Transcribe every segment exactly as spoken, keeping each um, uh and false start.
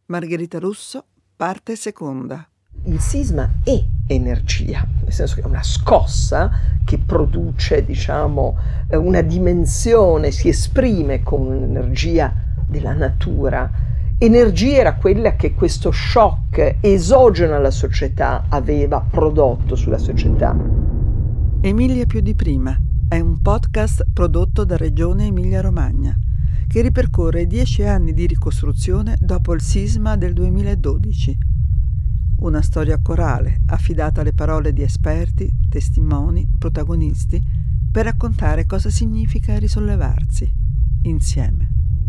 Margherita Russo, parte seconda. Il sisma è energia, nel senso che è una scossa che produce, diciamo, una dimensione, si esprime come un'energia della natura. Energia era quella che questo shock esogeno alla società aveva prodotto sulla società. Emilia più di prima è un podcast prodotto da Regione Emilia-Romagna che ripercorre dieci anni di ricostruzione dopo il sisma del duemiladodici. Una storia corale affidata alle parole di esperti, testimoni, protagonisti per raccontare cosa significa risollevarsi insieme.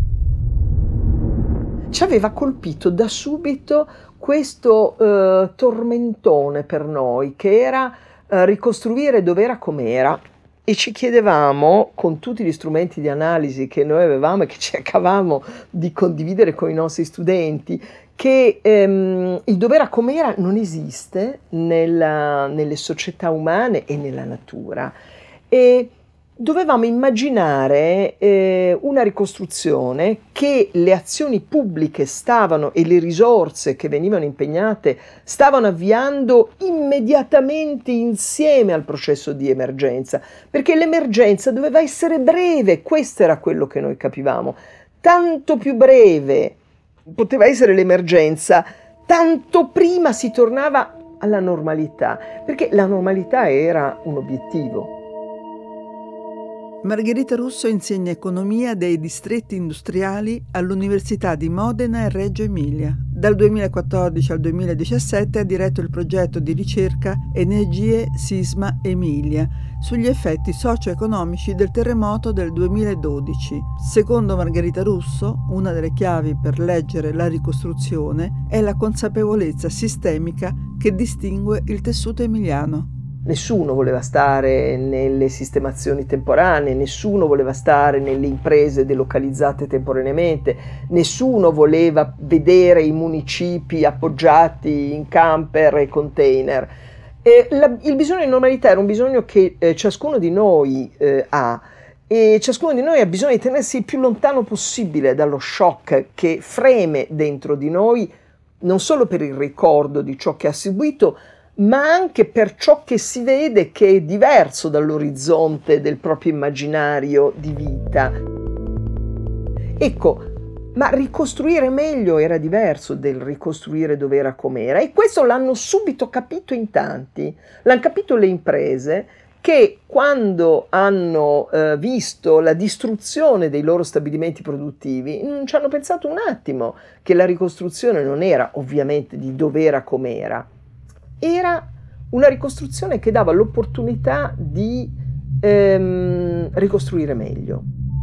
Ci aveva colpito da subito questo eh, tormentone per noi che era eh, ricostruire dov'era com'era. E ci chiedevamo, con tutti gli strumenti di analisi che noi avevamo e che cercavamo di condividere con i nostri studenti, che ehm, il dov'era com'era non esiste nella, nelle società umane e nella natura. E dovevamo immaginare eh, una ricostruzione che le azioni pubbliche stavano e le risorse che venivano impegnate stavano avviando immediatamente insieme al processo di emergenza, perché l'emergenza doveva essere breve, questo era quello che noi capivamo. Tanto più breve poteva essere l'emergenza, tanto prima si tornava alla normalità, perché la normalità era un obiettivo. Margherita Russo insegna economia dei distretti industriali all'Università di Modena e Reggio Emilia. Dal duemilaquattordici al duemiladiciassette ha diretto il progetto di ricerca Energie Sisma Emilia sugli effetti socio-economici del terremoto del duemiladodici. Secondo Margherita Russo, una delle chiavi per leggere la ricostruzione è la consapevolezza sistemica che distingue il tessuto emiliano. Nessuno voleva stare nelle sistemazioni temporanee, nessuno voleva stare nelle imprese delocalizzate temporaneamente, nessuno voleva vedere i municipi appoggiati in camper e container. E la, il bisogno di normalità era un bisogno che eh, ciascuno di noi eh, ha, e ciascuno di noi ha bisogno di tenersi il più lontano possibile dallo shock che freme dentro di noi, non solo per il ricordo di ciò che ha seguito, ma anche per ciò che si vede che è diverso dall'orizzonte del proprio immaginario di vita. Ecco, ma ricostruire meglio era diverso del ricostruire dove era com'era, e questo l'hanno subito capito in tanti. L'hanno capito le imprese che quando hanno eh, visto la distruzione dei loro stabilimenti produttivi non ci hanno pensato un attimo che la ricostruzione non era ovviamente di dove era com'era. Era una ricostruzione che dava l'opportunità di ehm, ricostruire meglio.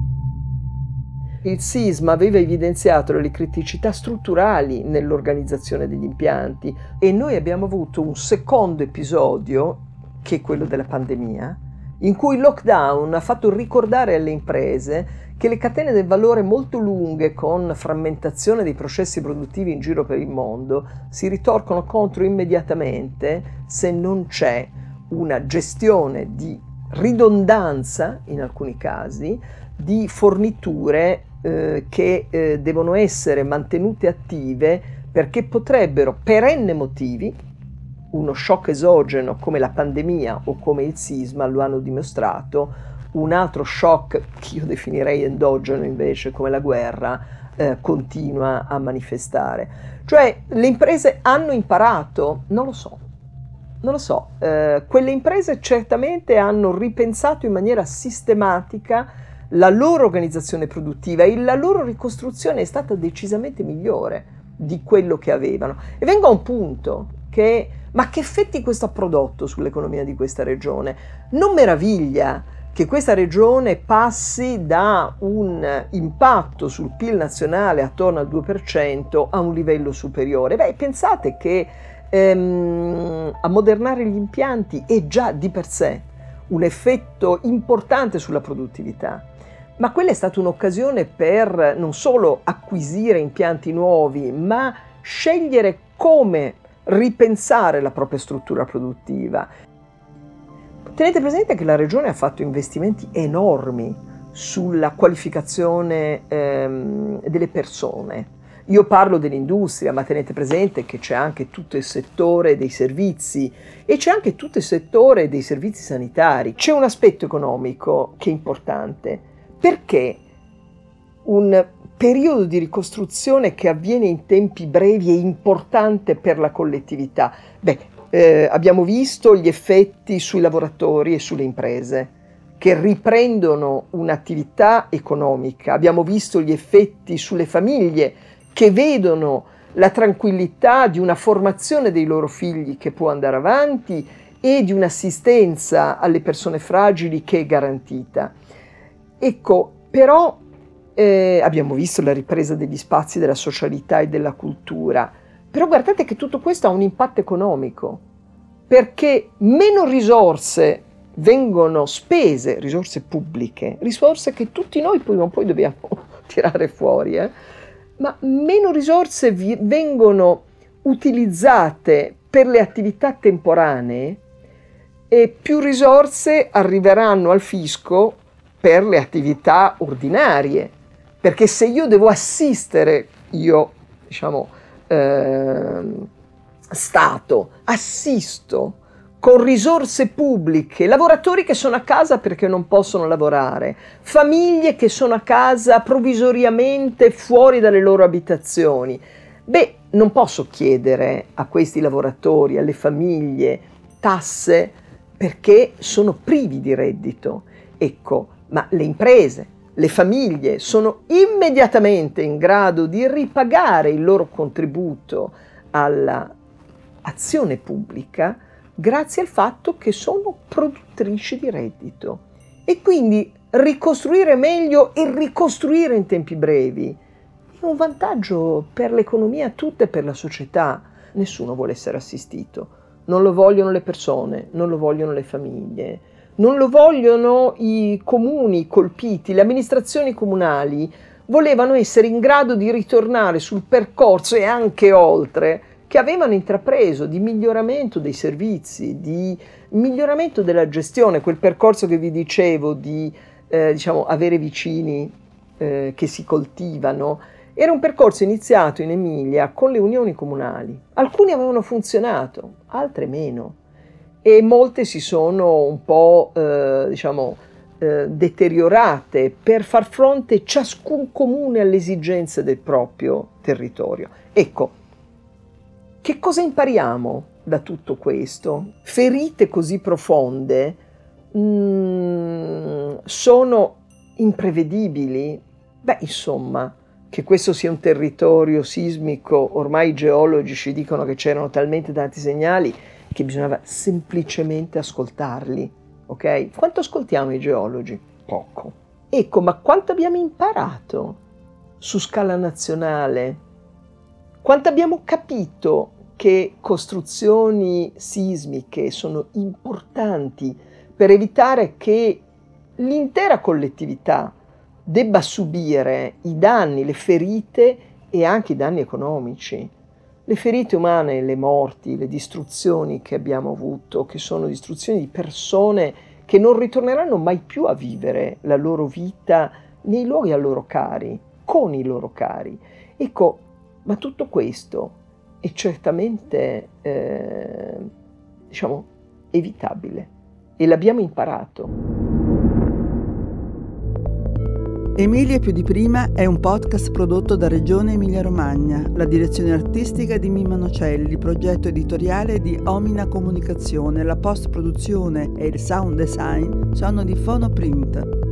Il sisma aveva evidenziato le criticità strutturali nell'organizzazione degli impianti e noi abbiamo avuto un secondo episodio, che è quello della pandemia, in cui il lockdown ha fatto ricordare alle imprese che le catene del valore molto lunghe, con frammentazione dei processi produttivi in giro per il mondo, si ritorcono contro immediatamente se non c'è una gestione di ridondanza, in alcuni casi, di forniture eh, che eh, devono essere mantenute attive perché potrebbero, per n motivi, uno shock esogeno come la pandemia o come il sisma lo hanno dimostrato, un altro shock che io definirei endogeno invece come la guerra eh, continua a manifestare. Cioè le imprese hanno imparato, non lo so, non lo so, eh, quelle imprese certamente hanno ripensato in maniera sistematica la loro organizzazione produttiva e la loro ricostruzione è stata decisamente migliore di quello che avevano. E vengo a un punto che, ma che effetti questo ha prodotto sull'economia di questa regione? Non meraviglia che questa regione passi da un impatto sul P I L nazionale attorno al due per cento a un livello superiore. Beh, pensate che ehm, ammodernare gli impianti è già di per sé un effetto importante sulla produttività, ma quella è stata un'occasione per non solo acquisire impianti nuovi, ma scegliere come ripensare la propria struttura produttiva. Tenete presente che la Regione ha fatto investimenti enormi sulla qualificazione ehm, delle persone. Io parlo dell'industria, ma tenete presente che c'è anche tutto il settore dei servizi e c'è anche tutto il settore dei servizi sanitari. C'è un aspetto economico che è importante, perché un periodo di ricostruzione che avviene in tempi brevi è importante per la collettività. Beh, eh, abbiamo visto gli effetti sui lavoratori e sulle imprese che riprendono un'attività economica. Abbiamo visto gli effetti sulle famiglie che vedono la tranquillità di una formazione dei loro figli che può andare avanti e di un'assistenza alle persone fragili che è garantita. Ecco, però eh, abbiamo visto la ripresa degli spazi della socialità e della cultura, però guardate che tutto questo ha un impatto economico, perché meno risorse vengono spese, risorse pubbliche, risorse che tutti noi prima o poi dobbiamo tirare fuori, eh? ma meno risorse vi- vengono utilizzate per le attività temporanee e più risorse arriveranno al fisco per le attività ordinarie, perché se io devo assistere, io diciamo eh, Stato, assisto con risorse pubbliche, lavoratori che sono a casa perché non possono lavorare, famiglie che sono a casa provvisoriamente fuori dalle loro abitazioni. Beh, non posso chiedere a questi lavoratori, alle famiglie, tasse perché sono privi di reddito. Ecco, ma le imprese, le famiglie sono immediatamente in grado di ripagare il loro contributo all'azione pubblica grazie al fatto che sono produttrici di reddito. E quindi ricostruire meglio e ricostruire in tempi brevi è un vantaggio per l'economia tutta e per la società. Nessuno vuole essere assistito, non lo vogliono le persone, non lo vogliono le famiglie, non lo vogliono i comuni colpiti. Le amministrazioni comunali volevano essere in grado di ritornare sul percorso e anche oltre che avevano intrapreso di miglioramento dei servizi, di miglioramento della gestione, quel percorso che vi dicevo di eh, diciamo, avere vicini eh, che si coltivano. Era un percorso iniziato in Emilia con le unioni comunali. Alcune avevano funzionato, altre meno, e molte si sono un po' eh, diciamo, eh, deteriorate per far fronte ciascun comune alle esigenze del proprio territorio. Ecco, che cosa impariamo da tutto questo? Ferite così profonde mh, sono imprevedibili? Beh, insomma, che questo sia un territorio sismico, ormai i geologi ci dicono che c'erano talmente tanti segnali che bisognava semplicemente ascoltarli, ok? Quanto ascoltiamo i geologi? Poco. Ecco, ma quanto abbiamo imparato su scala nazionale? Quanto abbiamo capito che costruzioni sismiche sono importanti per evitare che l'intera collettività debba subire i danni, le ferite e anche i danni economici. Le ferite umane, le morti, le distruzioni che abbiamo avuto, che sono distruzioni di persone che non ritorneranno mai più a vivere la loro vita nei luoghi a loro cari, con i loro cari. Ecco, ma tutto questo è certamente, eh, diciamo, evitabile e l'abbiamo imparato. Emilia più di prima è un podcast prodotto da Regione Emilia-Romagna, la direzione artistica di Mimma Nocelli, progetto editoriale di Omina Comunicazione, la post-produzione e il sound design sono di Fonoprint.